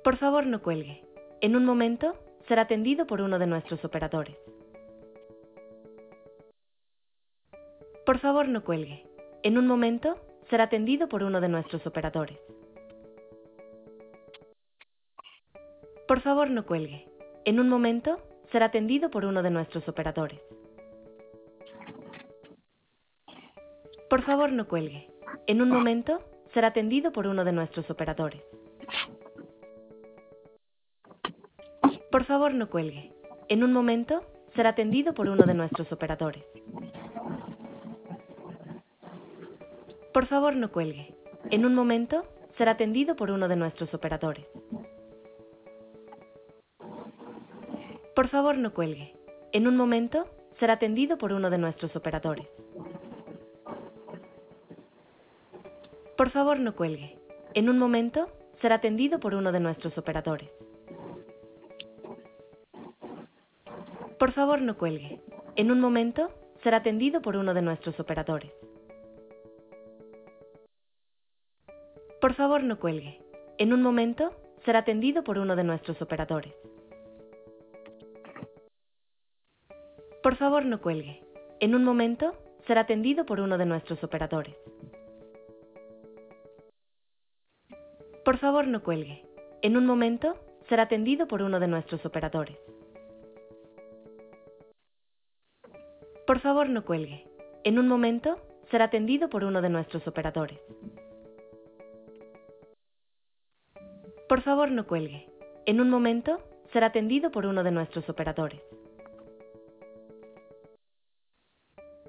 Por favor, no cuelgue. En un momento, será atendido por uno de nuestros operadores. Por favor, no cuelgue. En un momento, será atendido por uno de nuestros operadores. Por favor, no cuelgue. En un momento, será atendido por uno de nuestros operadores. Por favor, no cuelgue. En un momento, será atendido por uno de nuestros operadores. Por favor, no cuelgue. En un momento, será atendido por uno de nuestros operadores. Por favor, no cuelgue. En un momento, será atendido por uno de nuestros operadores. Por favor, no cuelgue. En un momento, será atendido por uno de nuestros operadores. Por favor, no cuelgue. En un momento, será atendido por uno de nuestros operadores. Por favor, no cuelgue. En un momento, será atendido por uno de nuestros operadores. Por favor, no cuelgue. En un momento, será atendido por uno de nuestros operadores. Por favor, no cuelgue. En un momento, será atendido por uno de nuestros operadores. Por favor, no cuelgue. En un momento, será atendido por uno de nuestros operadores. Por favor, no cuelgue. En un momento, será atendido por uno de nuestros operadores. Por favor, no cuelgue. En un momento, será atendido por uno de nuestros operadores.